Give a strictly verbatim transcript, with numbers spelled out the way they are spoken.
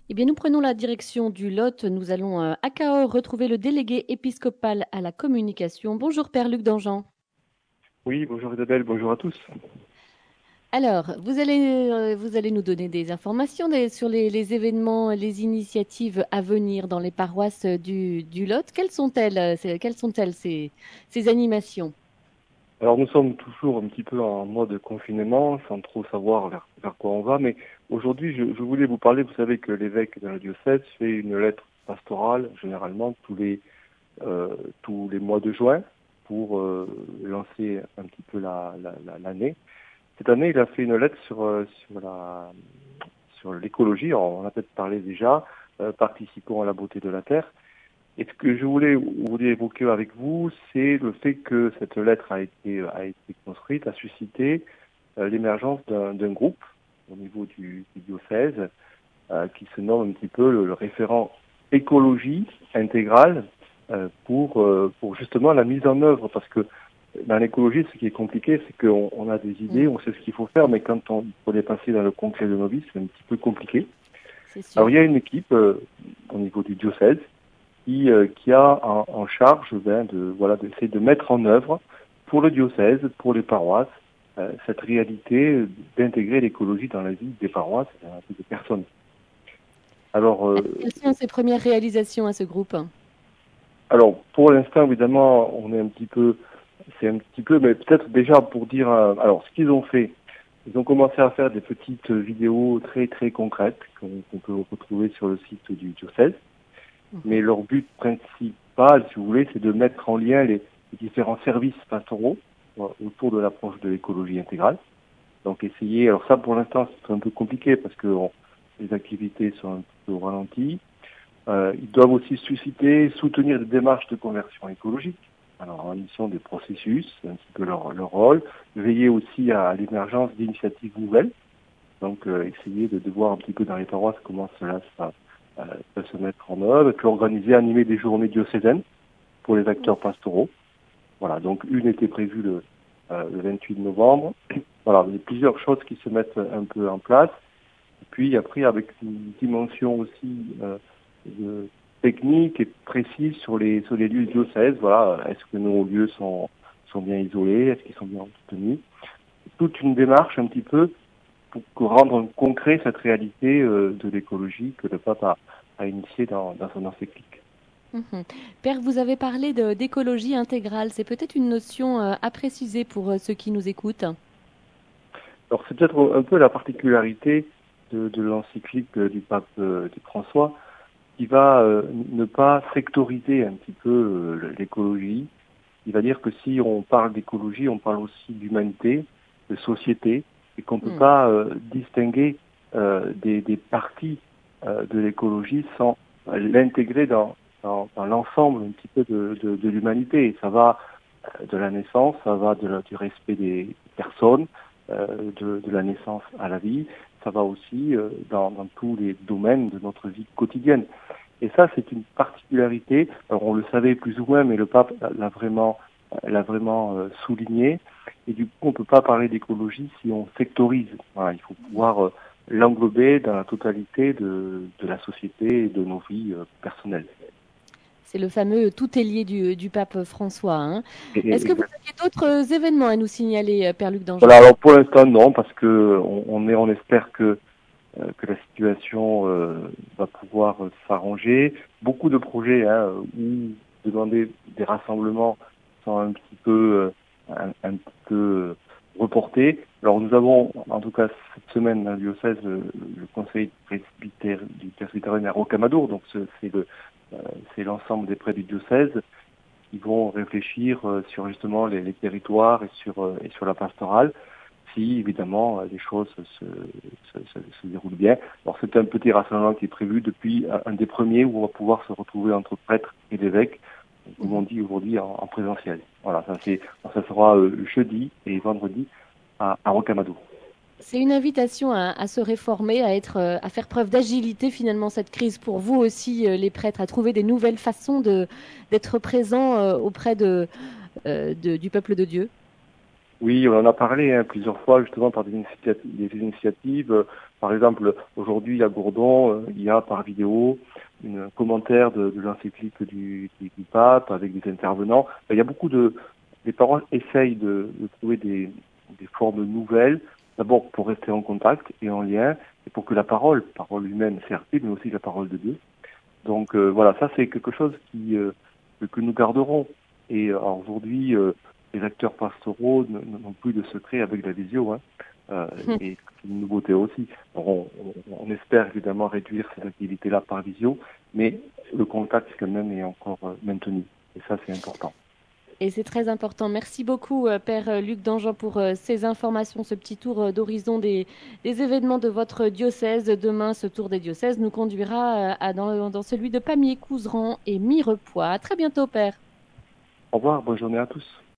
Eh bien, nous prenons la direction du Lot. Nous allons euh, à Cahors retrouver le délégué épiscopal à la communication. Bonjour Père Luc Dangean. Oui, bonjour Isabelle, bonjour à tous. Alors, vous allez, euh, vous allez nous donner des informations des- sur les, les événements, les initiatives à venir dans les paroisses du, du Lot. Quelles sont-elles, euh, ces- quelles sont-elles ces, ces animations? Alors nous sommes toujours un petit peu en mode confinement, sans trop savoir vers, vers quoi on va, mais aujourd'hui je, je voulais vous parler, vous savez que l'évêque de la diocèse fait une lettre pastorale, généralement tous les, euh, tous les mois de juin, pour euh, lancer un petit peu la, la- la- l'année. Cette année, il a fait une lettre sur, euh, sur la, sur l'écologie. Alors, on en a peut-être parlé déjà, euh, participons à la beauté de la terre. Et ce que je voulais, voulais évoquer avec vous, c'est le fait que cette lettre a été, a été construite, a suscité euh, l'émergence d'un, d'un groupe au niveau du, du diocèse euh, qui se nomme un petit peu le, le référent écologie intégrale euh, pour, euh, pour justement la mise en œuvre. Parce que dans l'écologie, ce qui est compliqué, c'est qu'on on a des idées, Mm, on sait ce qu'il faut faire, mais quand on faut les passer dans le concret de nos vies, c'est un petit peu compliqué. c'est Alors sûr. il y a une équipe euh, au niveau du diocèse qui, euh, qui a en, en charge ben, de voilà d'essayer de mettre en œuvre pour le diocèse, pour les paroisses, euh, cette réalité d'intégrer l'écologie dans la vie des paroisses et dans la vie des personnes. Alors, euh, Alors, quelles sont ces premières réalisations à ce groupe? alors pour l'instant évidemment, on est un petit peu, c'est un petit peu, mais peut-être déjà pour dire, euh, alors ce qu'ils ont fait, ils ont commencé à faire des petites vidéos très très concrètes qu'on, qu'on peut retrouver sur le site du diocèse. Mais Mhm. leur but principal, si vous voulez, c'est de mettre en lien les, les différents services pastoraux euh, autour de l'approche de l'écologie intégrale. Donc essayer, alors ça pour l'instant c'est un peu compliqué parce que on- les activités sont un peu au ralenti. Euh, ils doivent aussi susciter, soutenir des démarches de conversion écologique. Alors en mission des processus, c'est un petit peu leur, leur rôle. Veiller aussi à l'émergence d'initiatives nouvelles. Donc euh, essayer de, de voir un petit peu dans les paroisses comment cela ça, euh, peut se mettre en œuvre, et puis organiser, animer des journées diocésaines pour les acteurs pastoraux. Voilà, donc une était prévue le, euh, le vingt-huit novembre. Voilà, il y a plusieurs choses qui se mettent un peu en place. Et puis après, avec une dimension aussi euh, de technique et précise sur les sur les lieux diocèses. Voilà, est-ce que nos lieux sont sont bien isolés, est-ce qu'ils sont bien entretenus? Toute une démarche un petit peu pour rendre concret cette réalité euh, de l'écologie que le pape a, a initiée dans, dans son encyclique. Mhm. Père, vous avez parlé de- d'écologie intégrale. C'est peut-être une notion euh, à préciser pour euh, ceux qui nous écoutent. Alors c'est peut-être un peu la particularité de, de l'encyclique euh, du pape euh, du François, qui va euh, ne pas sectoriser un petit peu euh, l'écologie. Il va dire que si on parle d'écologie, on parle aussi d'humanité, de société, et qu'on ne peut Hmm. pas euh, distinguer euh, des, des parties euh, de l'écologie sans euh, l'intégrer dans, dans, dans l'ensemble un petit peu de, de, de l'humanité. Et ça va euh, de la naissance, ça va de la- du respect des personnes, euh, de, de la naissance à la vie, ça va aussi euh, dans, dans tous les domaines de notre vie quotidienne. Et ça, c'est une particularité. Alors, on le savait plus ou moins, mais le pape l'a vraiment, l'a vraiment euh, souligné. Et du coup, on ne peut pas parler d'écologie si on sectorise. Voilà, il faut pouvoir euh, l'englober dans la totalité de, de la société et de nos vies euh, personnelles. C'est le fameux tout est lié du, du pape François, hein. Et, et- Est-ce que vous exact. aviez d'autres euh, événements à nous signaler, euh, Père Luc Voilà, Dangean? alors pour l'instant, non, parce que on, on est, on espère que euh, que la situation euh, va pouvoir euh, s'arranger. Beaucoup de projets hein, où demander des rassemblements sont un petit peu euh, un, un petit peu reportés. Alors nous avons en tout cas cette semaine dans le diocèse le, le conseil presbytère, du presbytérien à Rocamadour, donc ce- c'est le euh, c'est l'ensemble des prêtres du diocèse qui vont réfléchir euh, sur justement les, les territoires et sur euh, et sur la pastorale si évidemment euh, les choses se, se, se, se déroulent bien. Alors c'est un petit rassemblement qui est prévu depuis un, un des premiers où on va pouvoir se retrouver entre prêtres et évêques, comme on Mhm. dit aujourd'hui en, en présentiel. Voilà, ça c'est ça sera euh, jeudi et vendredi à, à Rocamadour. C'est une invitation à, à se réformer, à être, euh, à faire preuve d'agilité finalement cette crise pour vous aussi, euh, les prêtres, à trouver des nouvelles façons de d'être présents euh, auprès de, euh, de- du peuple de Dieu. Oui, on en a parlé hein, plusieurs fois justement par des initiatives. Des initiatives. Euh, Par exemple, aujourd'hui à Gourdon, euh, il y a par vidéo un commentaire de, de l'encyclique du, du, du pape avec des intervenants. Il y a beaucoup de... Les parents essayent de, de trouver des, des formes nouvelles, d'abord pour rester en contact et en lien, et pour que la parole, parole humaine certes, mais aussi la parole de Dieu. Donc euh, voilà, ça c'est quelque chose qui euh, que, que nous garderons. Et euh, alors, aujourd'hui, euh, les acteurs pastoraux n- n'ont plus de secret avec la visio, hein, euh, et c'est une nouveauté aussi. Alors, on, on- on espère évidemment réduire ces activités-là par visio, mais le contact quand même est encore euh, maintenu. Et ça c'est important. Et c'est très important. Merci beaucoup, euh, Père euh, Luc Dangean, pour euh, ces informations, ce petit tour euh, d'horizon des, des événements de votre diocèse. Demain, ce tour des diocèses nous conduira euh, à, dans, dans celui de Pamiers, Couserans et Mirepoix. À très bientôt, Père. Au revoir, bonne journée à tous.